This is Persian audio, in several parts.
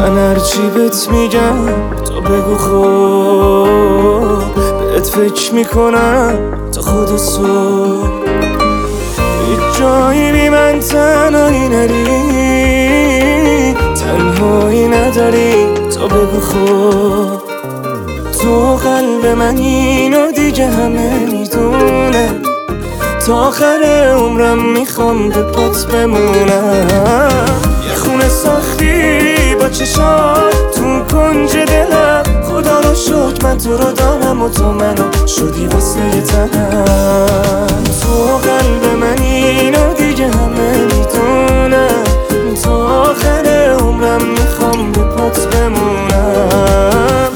من هرچی بهت میگم تو بگو خب، بهت فکر میکنم تا خود صبح. هیچ جایی بی من تنهایی نری، تنهایی نداری تو بگو خب. تو قلب من اینو دیگه همه میدونم، تا آخر عمرم میخوام به پات بمونم. یه خونه ساختی با چشات تو کنج دلم، خدا رو شکر من تو رو دارم و تو منو شدی واسه تنم. تو قلب من اینو دیگه همه میدونم، تا آخر عمرم میخوام به پات بمونم.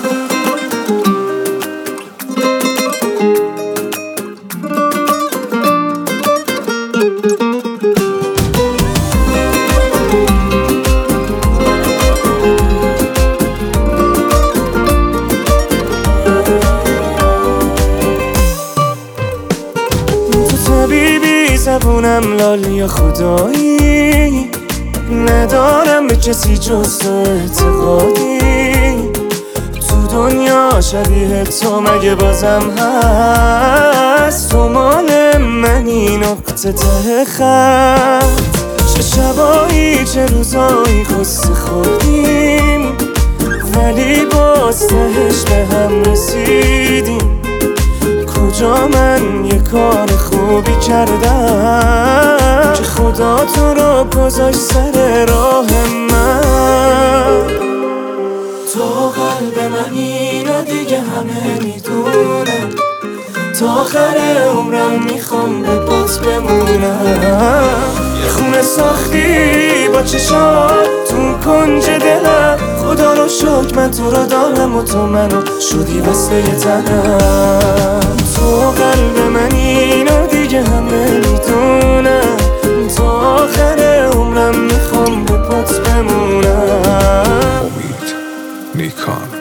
طبیبی زبونم لال یا خدایی، ندارم به کسی جز تو اعتقادی. تو دنیا شبیه تو مگه بازم هست؟ تو مال منی نقطه ته خط. چه شبایی چه روزایی خسته خوردیم، ولی باز تهش به هم رسیدیم. کجا من یه کار خوبی کردم که خدا تو رو گذاشت سر راه من؟ تو قلب من اینو دیگه همه میدونم، تا آخر عمرم میخوام به پات بمونم. یه خونه ساختی با چشات تو کنج دلم، خدا رو شکر من تو رو دارم و تو منو شدی واسه تنم. تو قلب من اینو دیگه همه میدونم، تا آخر عمرم میخوام به پات بمونم. امید نیکان.